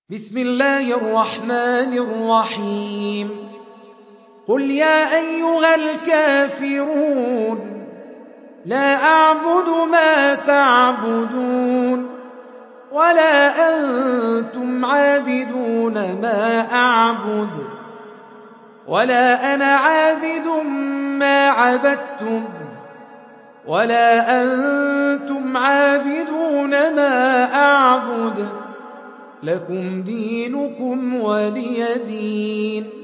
بسم الله الرحمن الرحيم قل يا أيها الكافرون لا أعبد ما تعبدون ولا أنتم عابدون ما أعبد ولا أنا عابد ما عبدتم ولا أنتم عابدون ما أعبد لكم دينكم ولي دين.